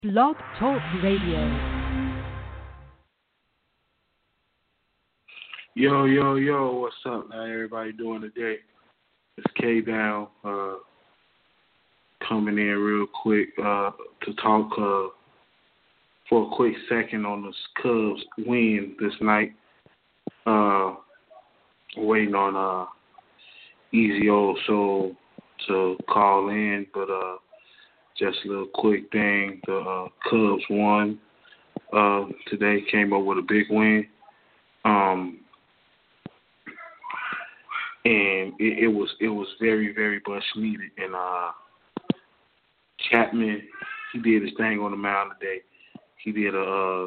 Blog Talk Radio. Yo, yo, yo, what's up? How everybody doing today? It's K Down coming in real quick to talk for a quick second on the Cubs win this night. Waiting on Easy Old Soul to call in, but just a little quick thing. The Cubs won today, came up with a big win. And it was very, very much needed. And Chapman, he did his thing on the mound today. He did a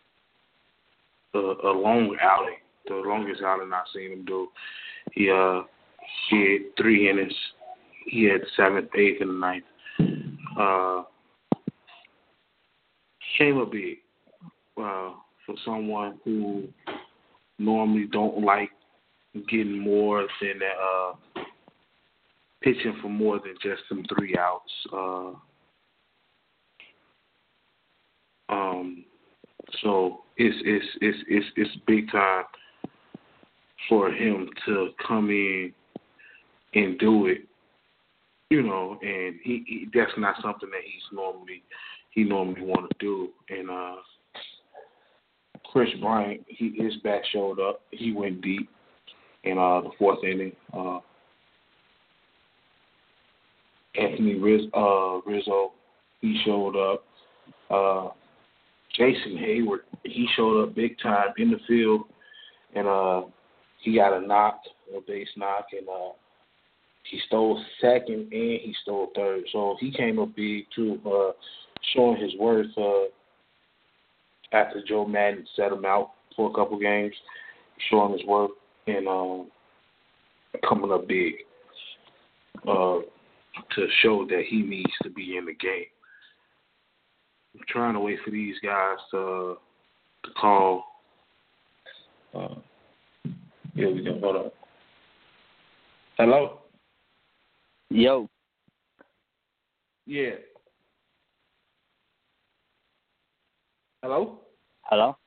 long outing, the longest outing I've seen him do. He had 3 innings. He had the 7th, 8th, and the 9th. Came up big for someone who normally don't like getting more than that, pitching for more than just some 3 outs. So it's big time for him to come in and do it, you know. And he that's not something that he normally want to do. And Chris Bryant, his bat showed up. He went deep in the 4th inning. Anthony Rizzo, he showed up. Jason Hayward, he showed up big time in the field, and he got a base knock, and he stole 2nd and he stole 3rd. So he came up big too, showing his worth after Joe Madden set him out for a couple games, showing his worth and coming up big to show that he needs to be in the game. I'm trying to wait for these guys to call. Here we go. Hold on. Hello? Yo. Yeah. Hello? Hello?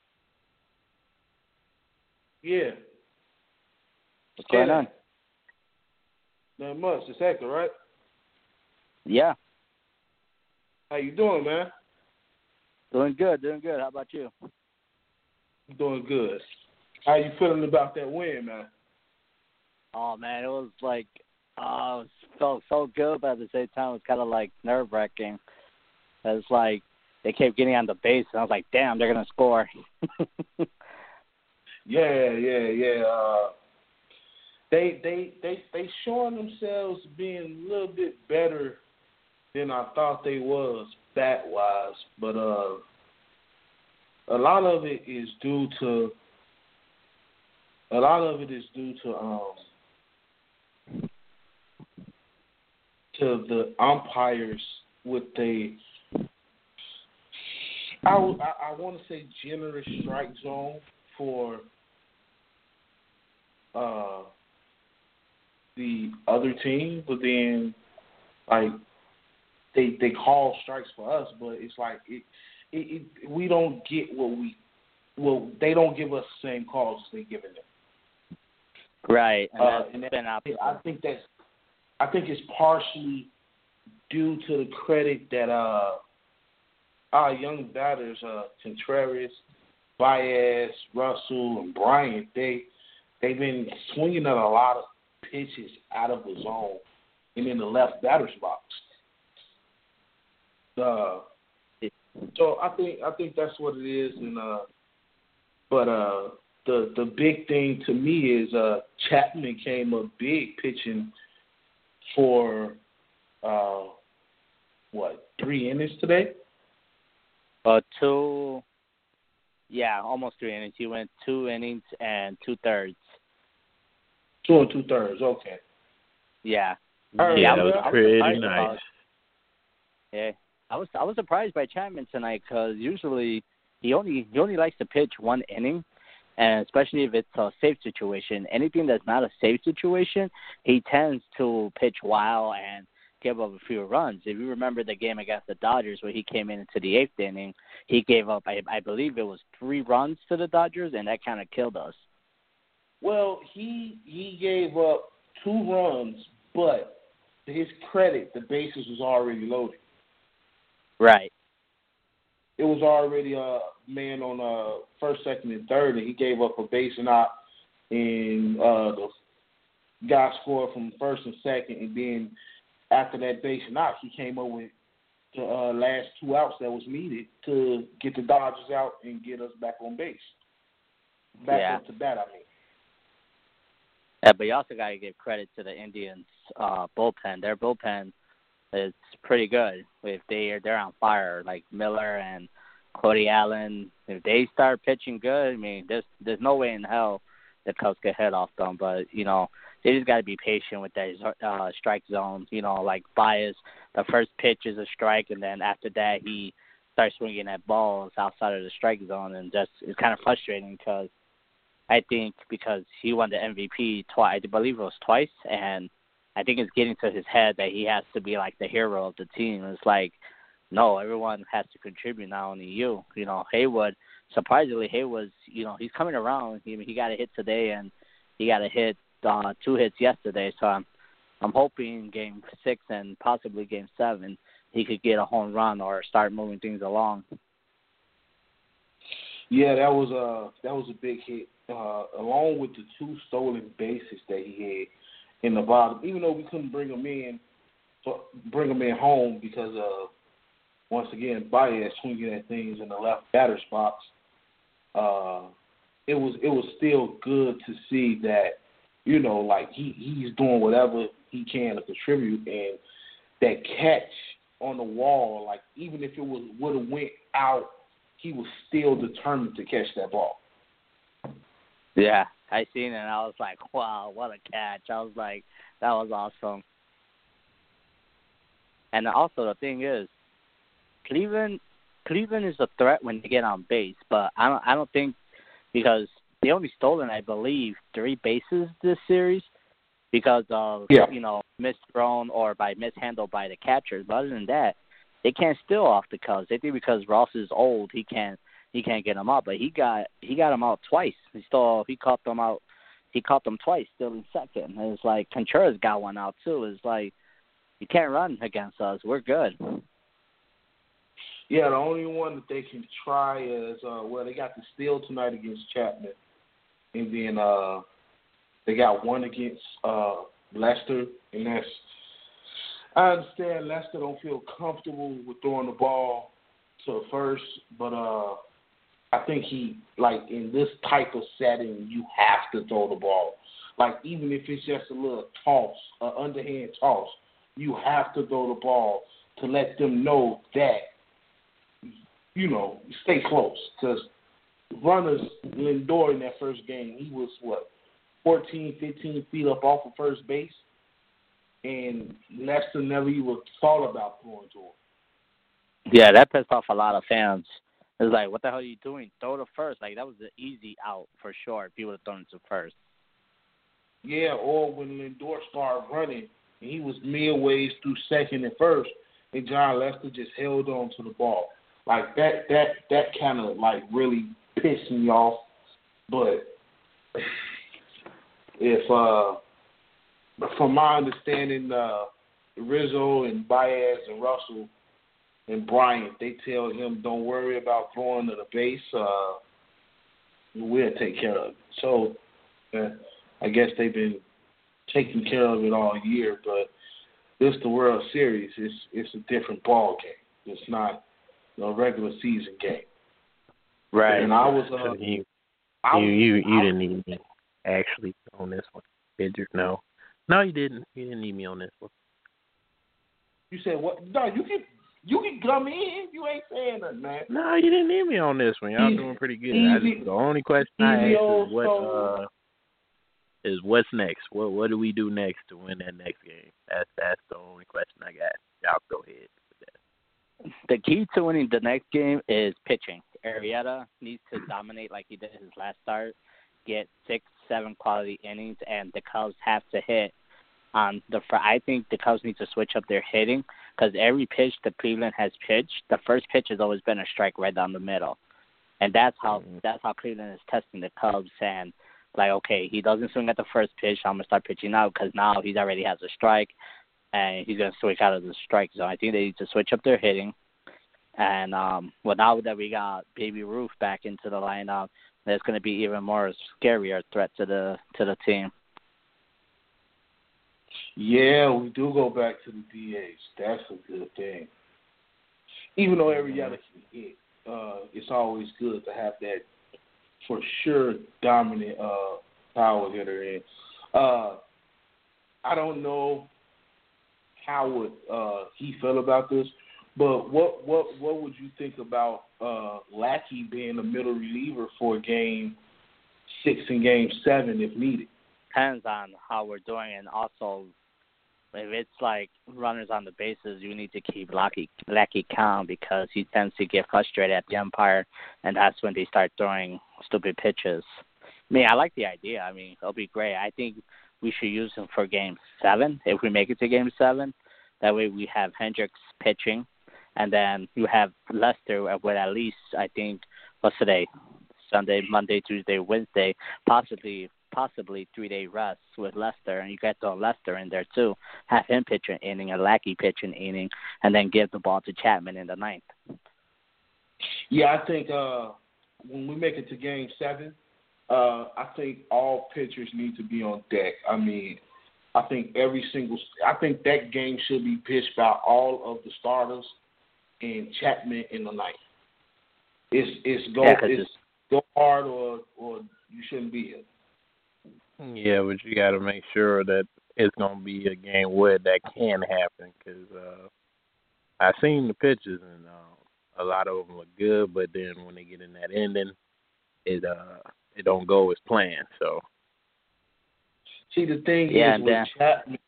Yeah. What's going on? Not much. It's Hector, right? Yeah. How you doing, man? Doing good. How about you? Doing good. How you feeling about that win, man? Oh, man, it was like, it felt so good, but at the same time, it was kind of like nerve-wracking. It's like they kept getting on the base, and I was like, damn, they're going to score. Yeah. They showing themselves being a little bit better than I thought they was bat-wise, but a lot of it is due to the umpires with I want to say generous strike zone for the other team, but then like they call strikes for us, but it's like it we don't get they don't give us the same calls as they giving them. Right, I think it's partially due to the credit that our young batters, Contreras, Baez, Russell, and Bryant, they've been swinging at a lot of pitches out of the zone and in the left batter's box. So I think that's what it is, and but the big thing to me is Chapman came up big pitching for 3 innings today? 2. Yeah, almost 3 innings. He went 2 innings and 2/3. 2 2/3. Okay. Yeah. Yeah, that was pretty nice. Yeah, I was surprised by Chapman tonight because usually he only likes to pitch 1 inning, and especially if it's a safe situation. Anything that's not a safe situation, he tends to pitch wild and give up a few runs. If you remember the game against the Dodgers where he came into the 8th inning, he gave up, I believe it was 3 runs to the Dodgers, and that kind of killed us. Well, he gave up 2 runs, but to his credit, the bases was already loaded. Right. It was already a man on first, second, and third, and he gave up a base and out, and the guy scored from first and second, and then after that base and out, he came up with the last 2 outs that was needed to get the Dodgers out and get us back on base. Back up to bat, I mean. Yeah, but you also got to give credit to the Indians' bullpen. Their bullpen is pretty good. If they're on fire, like Miller and Cody Allen, if they start pitching good, I mean, there's no way in hell the Cubs get head off them. But they just got to be patient with that strike zone. Like Baez, the first pitch is a strike, and then after that he starts swinging at balls outside of the strike zone, and just it's kind of frustrating because. I think because he won the MVP twice, I believe it was twice, and I think it's getting to his head that he has to be like the hero of the team. It's like, no, everyone has to contribute, not only you. Haywood, surprisingly, Haywood's, he's coming around. He got a hit today, and he got a hit, 2 hits yesterday. So I'm hoping Game 6 and possibly Game 7 he could get a home run or start moving things along. Yeah, that was a big hit. Along with the 2 stolen bases that he had in the bottom, even though we couldn't bring him in home because once again Baez swinging at things in the left batter's box. It was still good to see that like he's doing whatever he can to contribute, and that catch on the wall, like even if it would have went out, he was still determined to catch that ball. Yeah, I seen it, and I was like, wow, what a catch. I was like, that was awesome. And also the thing is, Cleveland is a threat when they get on base, but I don't think, because they only stolen, I believe, 3 bases this series because of, misthrown or by mishandled by the catchers. But other than that, they can't steal off the Cubs. They think because Ross is old, he can't get them out, but he got them out twice. He caught them out. He caught them twice, still in second. And it's like Contreras got one out too. It's like you can't run against us. We're good. Yeah, the only one that they can try is they got the steal tonight against Chapman, and then they got one against Lester, and that's. I understand Lester don't feel comfortable with throwing the ball to first, but I think he, like, in this type of setting, you have to throw the ball. Like, even if it's just a little toss, an underhand toss, you have to throw the ball to let them know that, stay close. Because runners, Lindor in that first game, he was, 14, 15 feet up off of first base, and Lester never even thought about throwing to him. Yeah, that pissed off a lot of fans. It's like, what the hell are you doing? Throw to first. Like, that was the easy out for sure if he would have thrown it to first. Yeah, or when Lindor started running, he was midways through second and first, and John Lester just held on to the ball. Like, that kind of, like, really pissed me off. But from my understanding, Rizzo and Baez and Russell and Bryant, they tell him, don't worry about throwing to the base. We'll take care of it. So I guess they've been taking care of it all year, but this the World Series. It's a different ball game. It's not a regular season game. Right. And I was you didn't need me actually on this one, did you? No, you didn't. You didn't need me on this one. You said what? No, you can come in. You ain't saying nothing, man. No, you didn't need me on this one. Y'all doing pretty good. The only question I ask is what's next? What do we do next to win that next game? That's the only question I got. Y'all go ahead with that. The key to winning the next game is pitching. Arrieta needs to dominate like he did his last start, get 6-7 quality innings, and the Cubs have to hit I think the Cubs need to switch up their hitting because every pitch that Cleveland has pitched, the first pitch has always been a strike right down the middle, and that's how Cleveland is testing the Cubs. And like, okay, he doesn't swing at the first pitch, I'm gonna start pitching now because now he already has a strike, and he's gonna switch out of the strike zone. I think they need to switch up their hitting. And now that we got Baby Ruth back into the lineup, there's going to be even more scarier threat to the team. Yeah, we do go back to the DH. That's a good thing. Even though Arrieta can hit, it's always good to have that for sure dominant power hitter in. I don't know how would he feel about this. But what would you think about Lackey being a middle reliever for Game 6 and Game 7 if needed? Depends on how we're doing, and also if it's like runners on the bases, you need to keep Lackey calm because he tends to get frustrated at the umpire, and that's when they start throwing stupid pitches. I mean, I like the idea. I mean, it'll be great. I think we should use him for Game 7 if we make it to Game 7. That way we have Hendricks pitching. And then you have Lester with at least, I think, what's today? Sunday, Monday, Tuesday, Wednesday, possibly 3-day rest with Lester. And you get to Lester in there, too. Have him pitch an inning, a Lackey pitch an inning, and then give the ball to Chapman in the ninth. Yeah, I think when we make it to Game 7, I think all pitchers need to be on deck. I mean, I think that game should be pitched by all of the starters and Chapman in the ninth. It's go hard or you shouldn't be here. Yeah, but you got to make sure that it's going to be a game where that can happen because I've seen the pitches and a lot of them look good, but then when they get in that ending, it don't go as planned. So, see, the thing is with Chapman.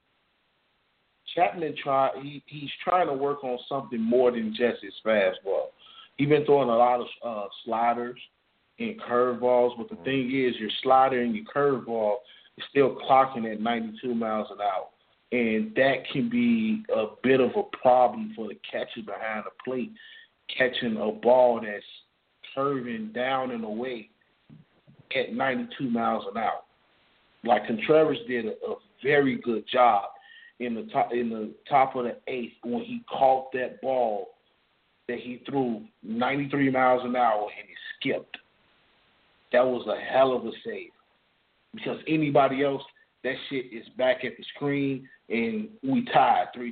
Chapman he's trying to work on something more than just his fastball. He's been throwing a lot of sliders and curveballs, but the thing is your slider and your curveball is still clocking at 92 miles an hour. And that can be a bit of a problem for the catcher behind the plate, catching a ball that's curving down and away at 92 miles an hour. Like Contreras did a very good job in the top of the eighth when he caught that ball that he threw 93 miles an hour and he skipped. That was a hell of a save. Because anybody else, that shit is back at the screen and we tied 3-3.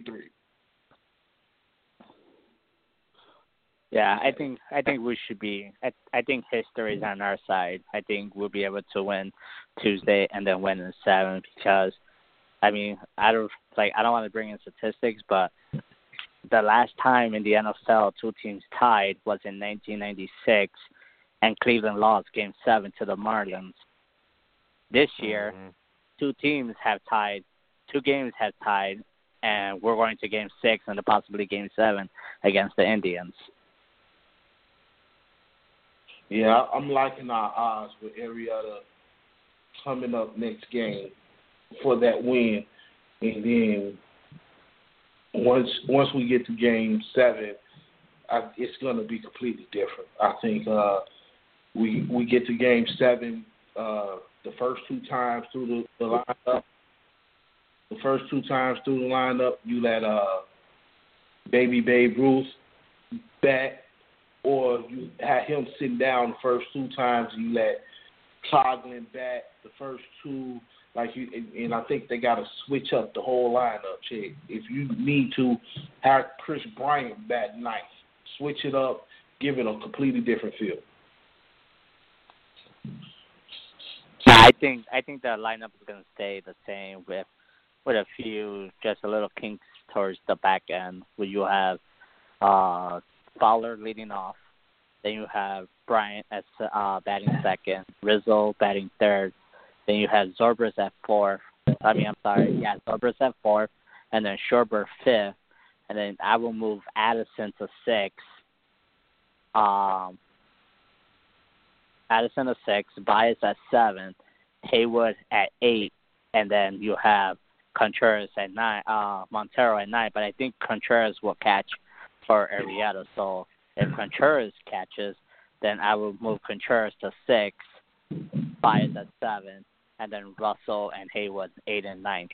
Yeah, I think we should be. I think history is on our side. I think we'll be able to win Tuesday and then win in 7 because, I mean, I don't want to bring in statistics, but the last time in the NFL 2 teams tied was in 1996, and Cleveland lost Game 7 to the Marlins. This year, 2 teams have tied, 2 games have tied, and we're going to Game 6 and possibly Game 7 against the Indians. Yeah, I'm liking our odds with Arrieta coming up next game for that win. And then once we get to Game 7, it's going to be completely different. I think we get to Game 7 the first 2 times through the lineup. The first 2 times through the lineup, you let Baby Babe Ruth bat, or you had him sitting down the first 2 times, and you let Coghlan bat the first 2. And I think they got to switch up the whole lineup, Chick. If you need to have Chris Bryant bat ninth, switch it up, give it a completely different feel. I think the lineup is going to stay the same with a few just a little kinks towards the back end, where you have Fowler leading off, then you have Bryant as batting second, Rizzo batting third, then you have Zobrist at fourth. Zobrist at fourth, and then Schwarber fifth, and then I will move Addison to sixth. Addison at 6, Bias at 7, Haywood at 8, and then you have Contreras at 9, Montero at 9, but I think Contreras will catch for Arrieta. So if Contreras catches, then I will move Contreras to 6, Baez at 7, and then Russell and Haywood 8 and 9.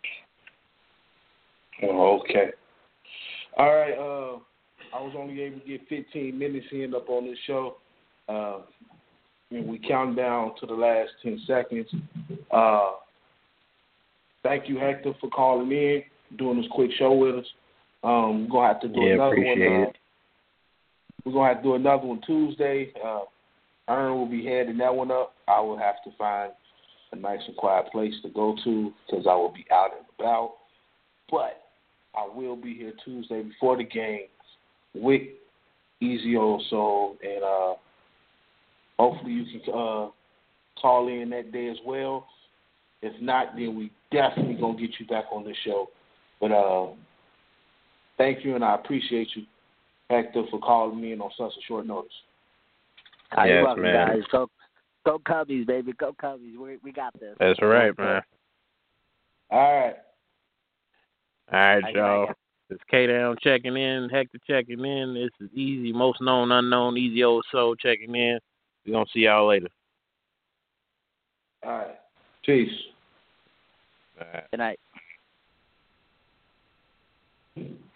Oh, okay. All right. I was only able to get 15 minutes in up on this show. And we count down to the last 10 seconds. Thank you, Hector, for calling in, doing this quick show with us. We're gonna have to do another one. We're gonna have to do another one Tuesday. Aaron will be heading that one up. I will have to find a nice and quiet place to go to because I will be out and about. But I will be here Tuesday before the game with Easy Old Soul, and hopefully you can call in that day as well. If not, then we definitely going to get you back on the show. But thank you, and I appreciate you, Hector, for calling me in on such a short notice. You're welcome, guys. Go Cubbies, baby. Go Cubbies. We got this. That's right, man. All right. All right, y'all. It's K-Down checking in, Hector checking in. This is Easy, most known, unknown, Easy Old Soul checking in. We're going to see y'all later. All right. Peace. All right. Good night.